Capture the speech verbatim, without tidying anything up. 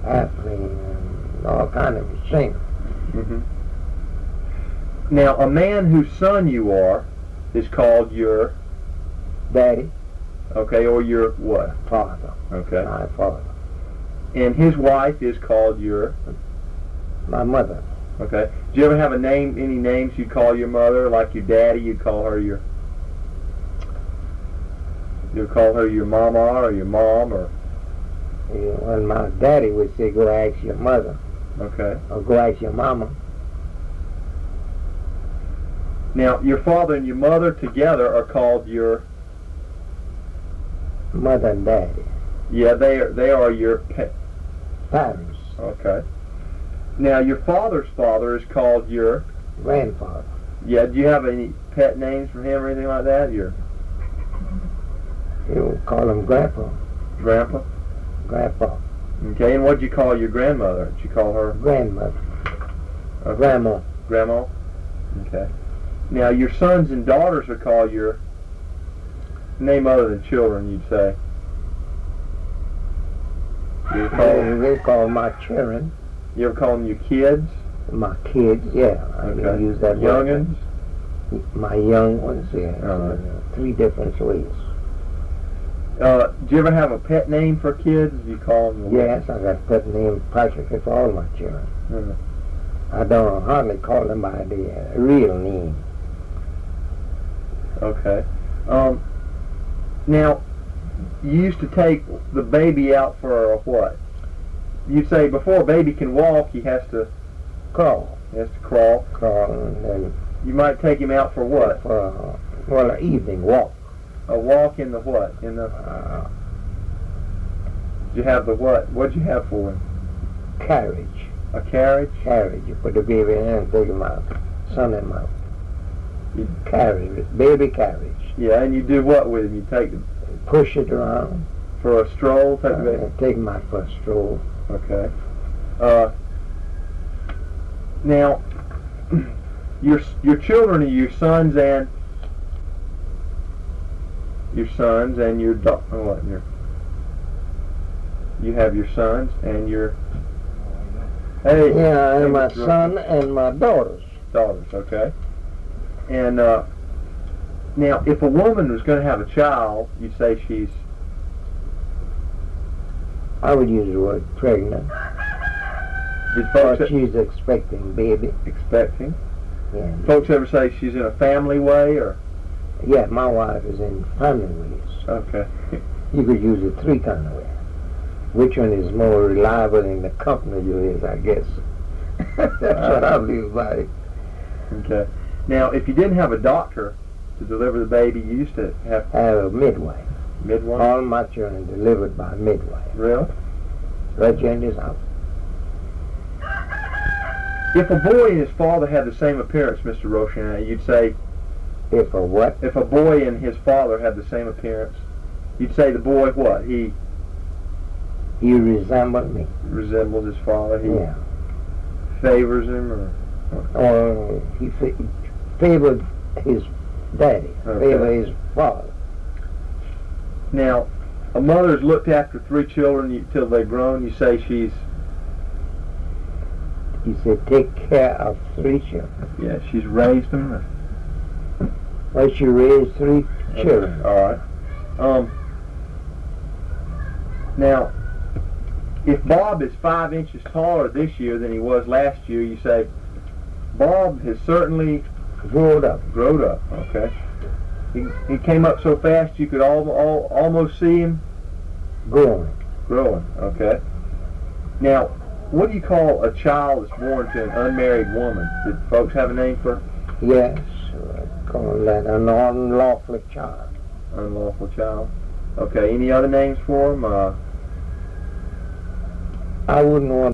airplane, and all kind of machinery. Mm-hmm. Now, a man whose son you are is called your Daddy, okay, or your what? father, Okay. my father. And his wife is called your My mother, okay. Do you ever have a name? Any names you call your mother, like your daddy? You call her your you call her your mama or your mom or you know, and my daddy would say, go ask your mother, okay. or go ask your mama. Now, your father and your mother together are called your Mother and daddy, yeah. They are they are your pa- parents, okay. Now, your father's father is called your grandfather. yeah. Do you have any pet names for him or anything like that? Your You call him grandpa, grandpa. grandpa, Okay. And what did you call your grandmother? Did you call her grandmother, okay. grandma. Grandma? Okay. Now, your sons and daughters are called your name other than children, you'd say. You ever call, They, they call my children, you ever call them your kids? my kids, yeah. I Okay. can use that word. Youngins? My young ones, yeah. Uh-huh. Three different ways. Uh, do you ever have a pet name for kids? Do you call them? Yes, I got pet name practically for all my children. Uh, I don't hardly call them by their real name. okay. Um, now, you used to take the baby out for a what? You'd say before a baby can walk, he has to Crawl, he has to crawl. crawl, and then You might take him out for what? for uh, well, an evening walk. A walk in the what? In the Uh, did you have the what? What'd you have for him? carriage, A carriage? carriage. You put the baby in and take him out, son him out. You- Carriage, baby carriage. Yeah, and you do what with him? You take him Push it around. for a stroll? Take the Uh, baby. take him out for a stroll. Okay. Uh, now, your your children are your sons and your sons and your da- oh, what? Your you have your sons and your hey Yeah, and my hey, Mister son and my daughters. daughters. Okay. And uh, now, if a woman was going to have a child, you say she's I would use the word pregnant. did Or folks she's expecting baby. expecting? Yeah. Folks ever say she's in a family way or Yeah, my wife is in family ways. okay? You could use it three kind of ways. Which one is more reliable than the company you is, I guess. That's what I believe about it. Okay. Now, if you didn't have a doctor to deliver the baby, you used to have I have a midwife. midwife. All my children delivered by midwife. Really? Right here in this house. If a boy and his father had the same appearance, Mister Rochin, you'd say If a what? if a boy and his father had the same appearance, you'd say the boy what? He He resembled me. resembles his father. He Yeah. favors him, or Or he fa- favored his daddy. Okay. Favored his father. now a mother's looked after three children you, till they're grown. You say she's He said, take care of three children. yeah she's raised them. Or, Well, she raised three children. Okay, all right. Um, now, if Bob is five inches taller this year than he was last year, you say, Bob has certainly Growed up. grown up. Okay. He, he came up so fast you could al- al- almost see him Growing. growing. Okay. Now, what do you call a child that's born to an unmarried woman? Did folks have a name for Yes. I call that an unlawful child. unlawful child? Okay. Any other names for him? Uh, I wouldn't want